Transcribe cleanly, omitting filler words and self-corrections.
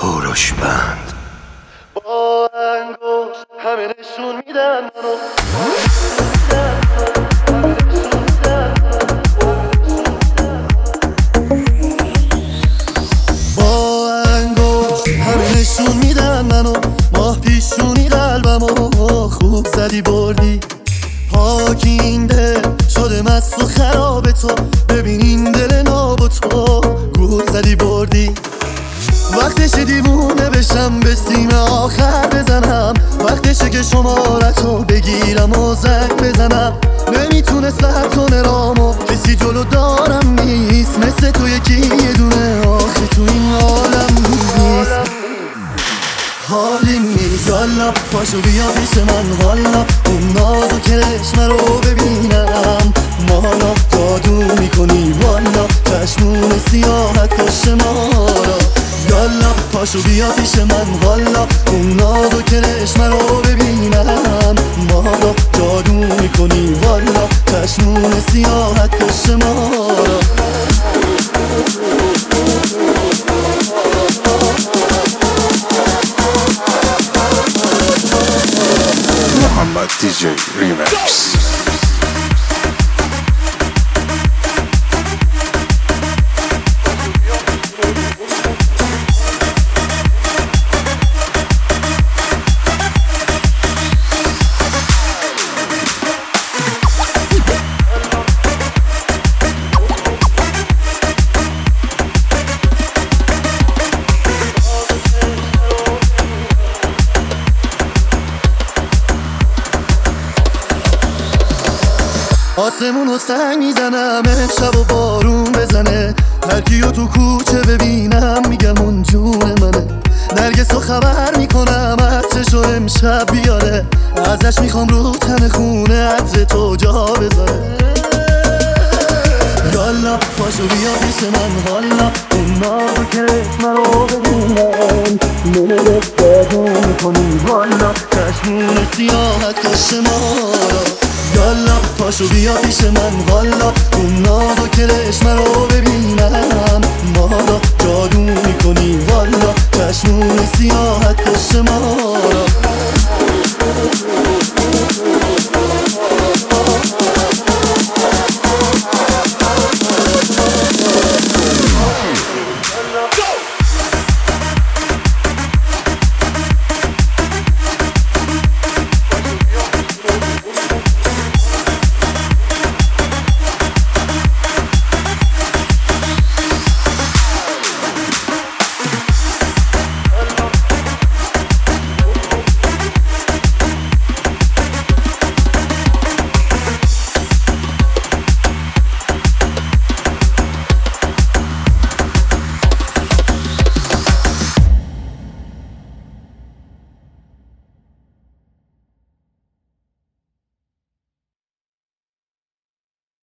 هوروشبند با انگشت همه نشون میدن منو با انگشت همه نشون میدن منو ماه پیشونی قلبمو خوب زدی بردی پاکینده شده مست و خراب تو ببین این دل ناب و تو گول زدی بردی وقتش دیوونه بشم به سیم آخر بزنم وقتشه که شمارتو بگیرم و زنگ بزنم نمیتونه سر کنه رامو کسی جلو دارم نیست مثل تو یکی یه دونه آخه تو این عالم نیست حالی نیست یالا پاشو بیا پیش من حالا اون ناز و کرشمه رو ببینم مالا جادو میکنی والا چشمون سیاحت کش ما را یالا پاشو بیا پیش من حالا اون ناز و کرشمه رو ببینم مالا جادو میکنی والا چشمون سیاحت کش ما را محمد دیجی ریمکس آسمونو سنگ میزنم شب و بارون بزنه هر کیو تو کوچه ببینم میگم اون جون منه نرگسو خبر میکنم عطرشو امشب بیاره ازش میخوام رو تن خونه عطر تو جا بذاره یالا پاشو بیا پیش من حالا اون نازو کرشمه رو ببینم منو جادو میکنی والا چشمون سیاحت کش ما را یالا پاشو بیا پیش من حالا اون ناز و کرشمه رو ببینم مالا جادو میکنی والا چشمون سیاحت کش ما